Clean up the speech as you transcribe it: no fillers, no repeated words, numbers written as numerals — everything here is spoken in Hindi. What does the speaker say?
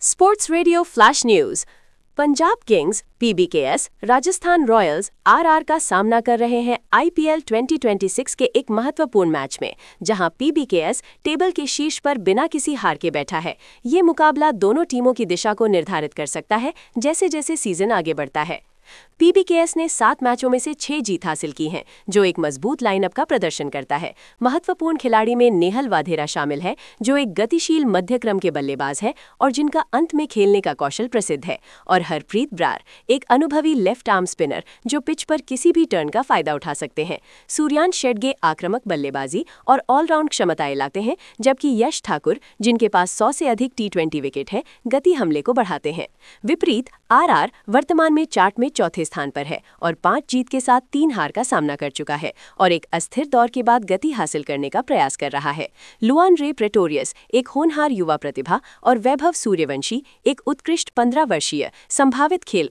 Sports radio flash news. Punjab Kings PBKS Rajasthan Royals RR का सामना कर रहे हैं आईपीएल 2026 के एक महत्वपूर्ण मैच में, जहां पीबीकेएस टेबल के शीर्ष पर बिना किसी हार के बैठा है। ये मुकाबला दोनों टीमों की दिशा को निर्धारित कर सकता है जैसे जैसे सीजन आगे बढ़ता है। पीबीकेएस ने 7 मैचों में से 6 जीत हासिल की हैं, जो एक मजबूत लाइनअप का प्रदर्शन करता है। महत्वपूर्ण खिलाड़ी में नेहल वाधेरा शामिल है, जो एक गतिशील मध्यक्रम के बल्लेबाज है और जिनका अंत में खेलने का कौशल प्रसिद्ध है, और हरप्रीत ब्रार, एक अनुभवी लेफ्ट आर्म स्पिनर जो पिच पर किसी भी टर्न का फायदा उठा सकते हैं। सूर्यांश शेडगे आक्रामक बल्लेबाजी और ऑलराउंड क्षमताएं लाते हैं, जबकि यश ठाकुर, जिनके पास 100 से अधिक टी20 विकेट है, गति हमले को बढ़ाते हैं। विपरीत आरआर वर्तमान में चार्ट में चौथे स्थान पर है और 5 जीत के साथ 3 हार का सामना कर चुका है और एक अस्थिर दौर के बाद गति हासिल करने का प्रयास कर रहा है। लुआन रे प्रेटोरियस, एक होनहार युवा प्रतिभा, और वैभव सूर्यवंशी, एक उत्कृष्ट 15 वर्षीय संभावित खेल